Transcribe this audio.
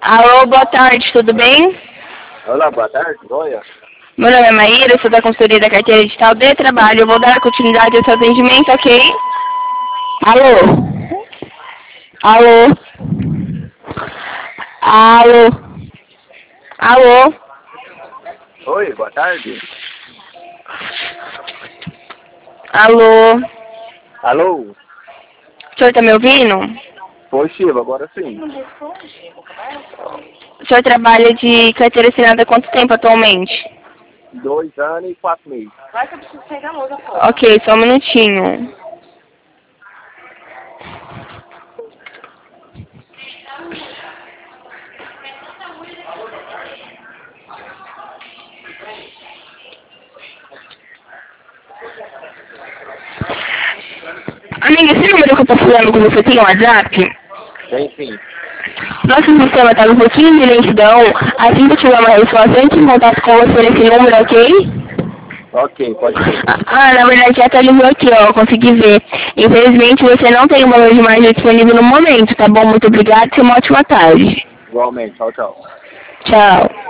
Alô, boa tarde, tudo bem? Olá, boa tarde, olha. Meu nome é Maíra, sou da consultoria da carteira digital de trabalho. Eu vou dar continuidade ao seu atendimento, ok? Alô? Alô? Alô? Alô? Oi, boa tarde. Alô? Alô? O senhor tá me ouvindo? Oi, Silva, agora sim. O senhor trabalha de carteira assinada há quanto tempo atualmente? 2 anos e 4 meses. Ok, só um minutinho. Amiga, esse número que eu tô falando com você tem um WhatsApp? Tem sim. Nosso sistema tá um pouquinho de lentidão. Assim que eu tiver uma resposta, entre em contato com você nesse número, ok? Ok, pode ser. Na verdade já atualizou aqui, ó, eu consegui ver. Infelizmente você não tem o valor de margem disponível no momento, tá bom? Muito obrigada e uma ótima tarde. Igualmente, tchau, tchau. Tchau.